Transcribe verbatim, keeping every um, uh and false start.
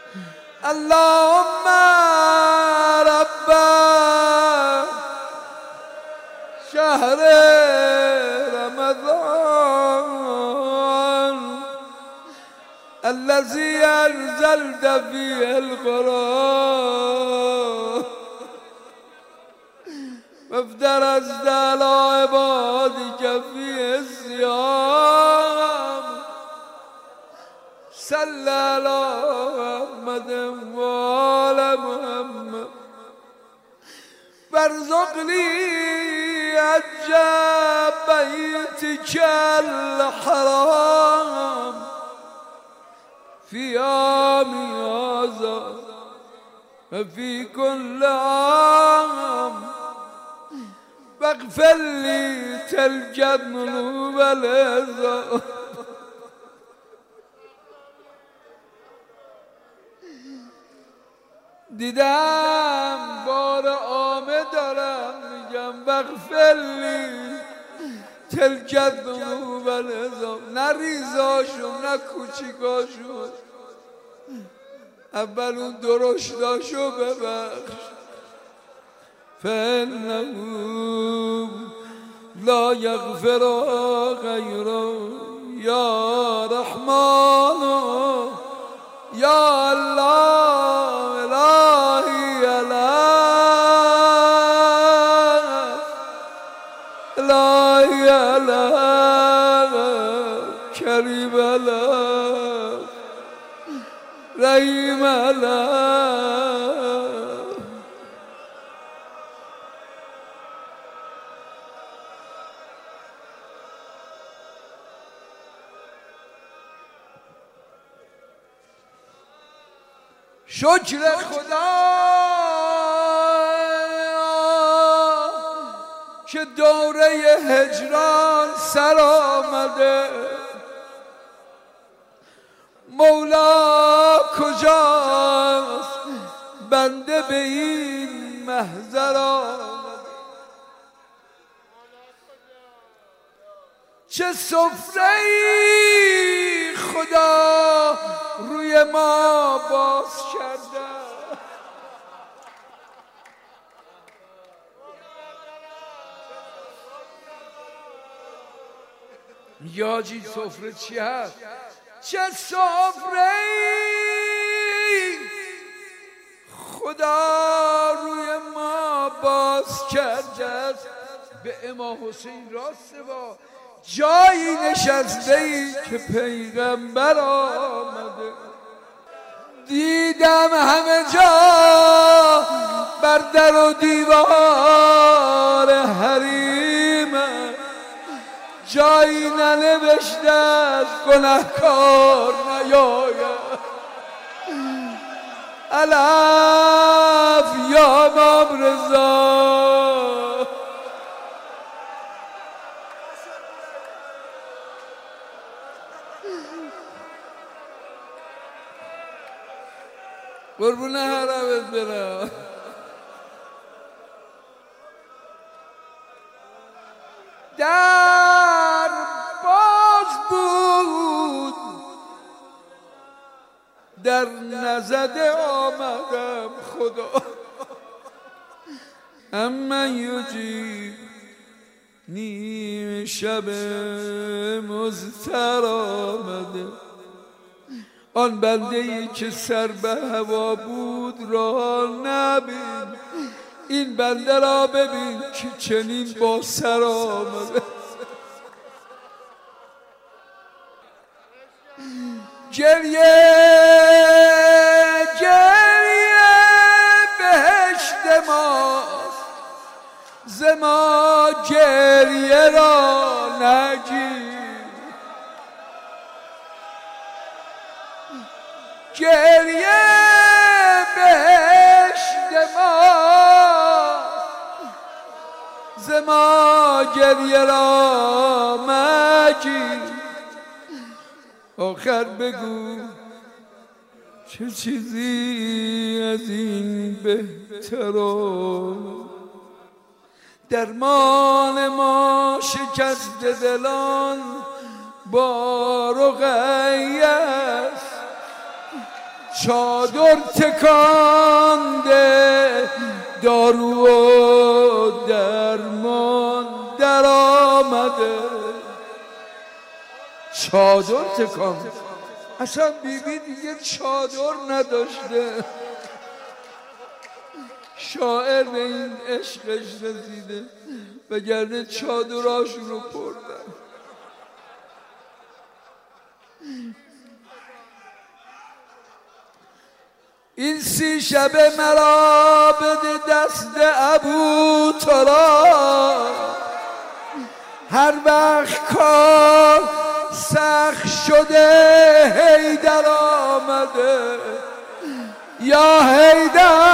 اللهم رب شهر رمضان الذي أنزلت فيه القرآن وافترضت على عبادك فيه الصيام صل على محمد وآل محمد وارزقني حج بيتك الحرام في عامي هذا وفي كل عام واغفر لي تلك الذنوب العظام. دیدم بار آمه دارم میگم واغفر لی تلک الذنوب العظام، نه ریزاشون نه کوچیکاشون، اول اون درشتاشو ببخش. فإنه لا یغفر غیره یا رحمان یا الله الهی الهی الهی کریم الهی رحیم الهی. شکر خدا که دوره هجران سر آمده. مولا کجاست بنده به این محضر آمده. چه سفره‌ای خدا روی ما باز کرده. یاجی سفره چی هست؟ چه سفره‌ای خدا روی ما باز کرده. به امام حسین راسته با جایی نشسته ای که پیغمبر آمده. دیدم همه جا بر در و دیوار حریم جایی ننوشته از گنهکار نیاید. الف یا امام رضا قربونه حرمت برم. در باز بود در نزده آمدم خدا. اما یجیب نیم شب مضطر آمده. آن بنده ای که سر به هوا بود را نبین، این بنده را ببین که چنین با سر آمده. گریه گریه بهشت ماست، ز ما گریه را نگیر. گریه بهشت ماست، ز ما گریه را مگیر. آخر بگو چه چیزی از این بهتر؟ درمان ما شکست دلان با رقیه است. چادر تکانده دارو و درمان در آمده. چادر تکانده، اصلا بیبی دیگه چادر نداشته. شاعر به این عشقش رسیده وگرنه چادراشون رو پردن. این سی شب مرا بده دست ابو تراب، هر وقت کار سخت شده حیدر آمده. یا حیدر